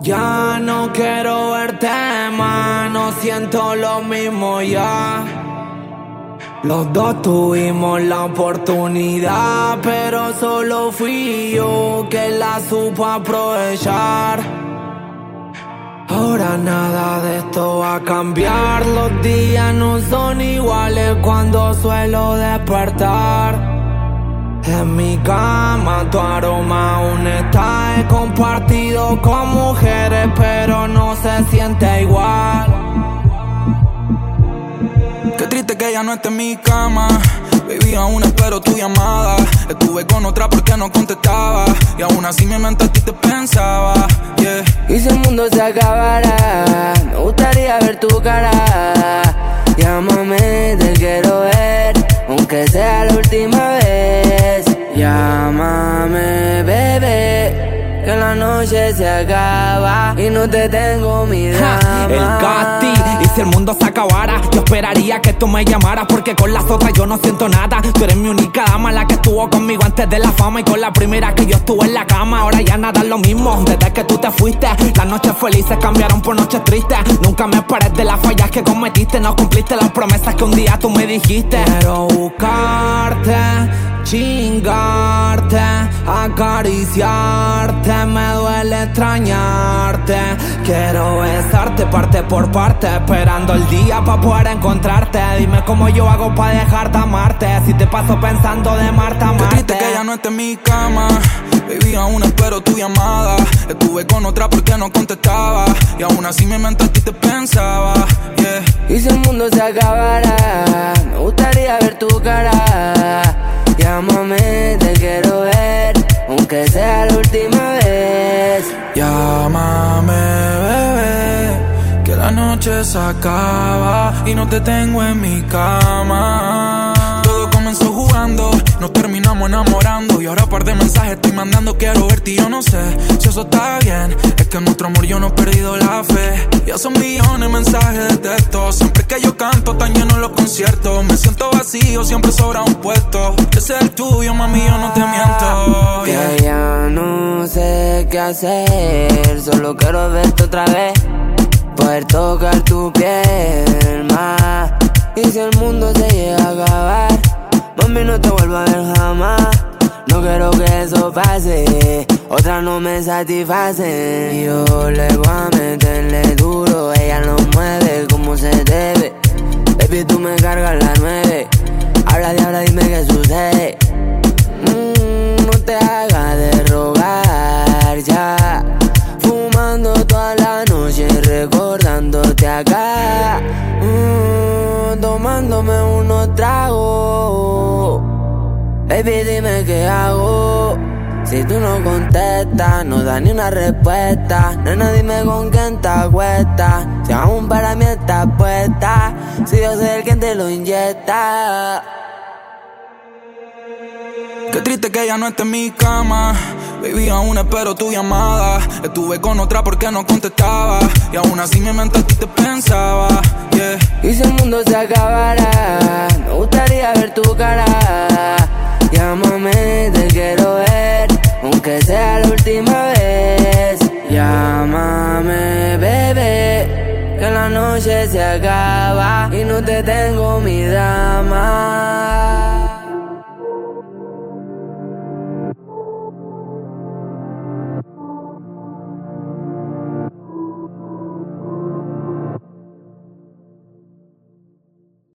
Ya no quiero verte más, no siento lo mismo ya. Los dos tuvimos la oportunidad, pero solo fui yo que la supo aprovechar. Ahora nada de esto va a cambiar, los días no son iguales cuando suelo despertar. En mi cama tu aroma aún está, he compartido con mujeres pero no se siente igual. Qué triste que ella no esté en mi cama. Baby, aún espero tu llamada. Estuve con otra porque no contestaba y aún así mi mente a ti te pensaba, yeah. Y si el mundo se acabara, me gustaría ver tu cara. Llámame, te quiero ver, aunque sea la última vez. Llámame, bebé, que la noche se acaba y no te tengo mi drama. El Gatti, y si el mundo se acabara, yo esperaría que tú me llamaras, porque con las otras yo no siento nada. Tú eres mi única dama, la que estuvo conmigo antes de la fama, y con la primera que yo estuve en la cama. Ahora ya nada es lo mismo, desde que tú te fuiste. Las noches felices cambiaron por noches tristes. Nunca me esperes de las fallas que cometiste. No cumpliste las promesas que un día tú me dijiste. Quiero buscarte, chingarte, acariciarte, me duele extrañarte. Quiero besarte parte por parte, esperando el día pa' poder encontrarte. Dime cómo yo hago pa' dejar de amarte, si te paso pensando de Marta a Marte. Qué triste que ella no esté en mi cama. Baby, aún espero tu llamada. Estuve con otra porque no contestaba y aún así mi mente a ti te pensaba, yeah. Y si el mundo se acabara, me gustaría ver tu cara. Llámame, te quiero ver, aunque sea la última vez. Llámame, bebé, que la noche se acaba y no te tengo en mi cama. Todo comenzó jugando, nos terminamos enamorando y ahora par de mensajes estoy mandando. Quiero verte y yo no sé si eso está bien. Es que en nuestro amor yo no he perdido la fe. Ya son millones mensajes de texto. Siempre que yo canto tan llenos los conciertos. Me siento vacío, siempre sobra un puesto. Ese es el tuyo, mami, yo no te miento, yeah. Que ya no sé qué hacer, solo quiero verte otra vez, poder tocar tu piel más. Y si el mundo se llega a acabar, mami, no te vuelvo a ver jamás. No quiero que eso pase, otras no me satisfacen. Yo le voy a meterle duro, ella lo mueve como se debe. Baby, tú me cargas la 9, habla de ahora, dime qué sucede. No te hagas de rogar ya, fumando toda la noche, recordándote acá. Tomándome unos tragos. Baby, dime qué hago. Si tú no contestas, no das ni una respuesta. Nena, dime con quién te acuestas. Si aún para mí estás puesta, si yo soy el quien te lo inyecta. Qué triste que ella no esté en mi cama. Baby, aún espero tu llamada. Estuve con otra porque no contestaba y aún así mi mente a ti te pensaba, yeah. Y si el mundo se acabara, me gustaría ver tu cara. Llámame, te quiero ver, aunque sea la última vez. Llámame, bebé, que la noche se acaba y no te tengo mi dama.